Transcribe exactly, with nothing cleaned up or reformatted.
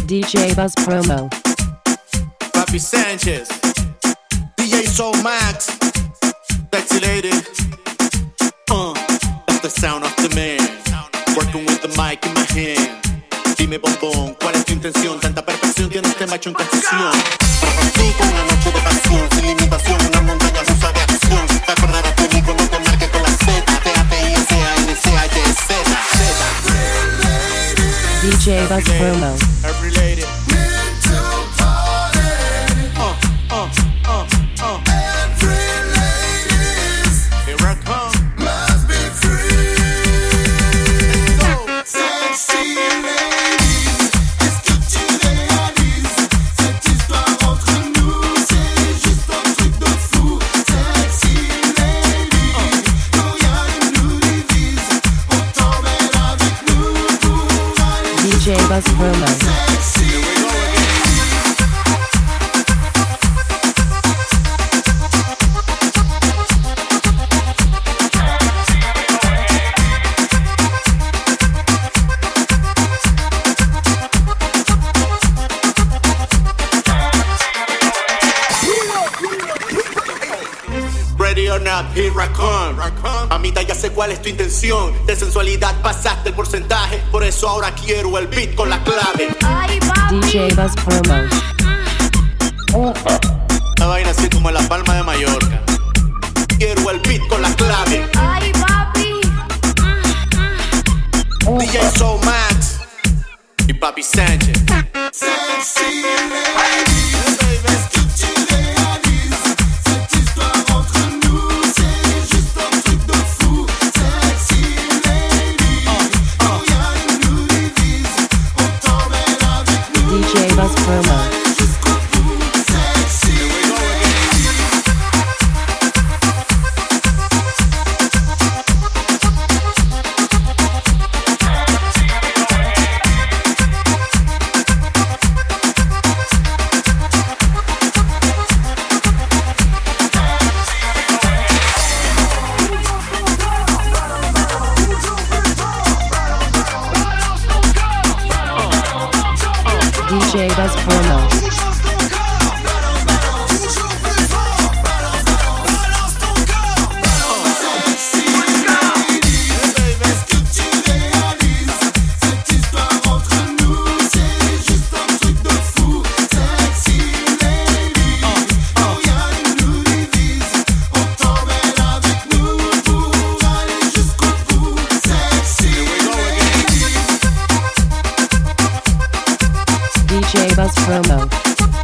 D J Buzz Promo. Papi Sanchez, D J Soul Max, Sexy Lady. Uh, that's the sound of the man. Working with the mic in my hand. Dime bombón, ¿cuál es tu intención? Tanta perfección tiene este macho en confusión. Sí, con una noche de pasión, sin limitación, una montaña rusa de acción. Te acordarás de mí cuando te marque con la Z, T A P I S A N C A Y Z. D J Buzz Promo. Every lady. D J Buzz Promo. Ready or not, here I come. Mamita, ya sé cuál es tu intención. De sensualidad pasaste el porcentaje. Por eso ahora quiero el beat con la clave. D J Buzz Promo. Una vaina así como en la Palma de Mallorca. Quiero el beat con la clave. Ay, papi. D J Soul Max y Papi Sánchez. Sexy D J Buzz Promo. D J Buzz Promo. D J Buzz Promo.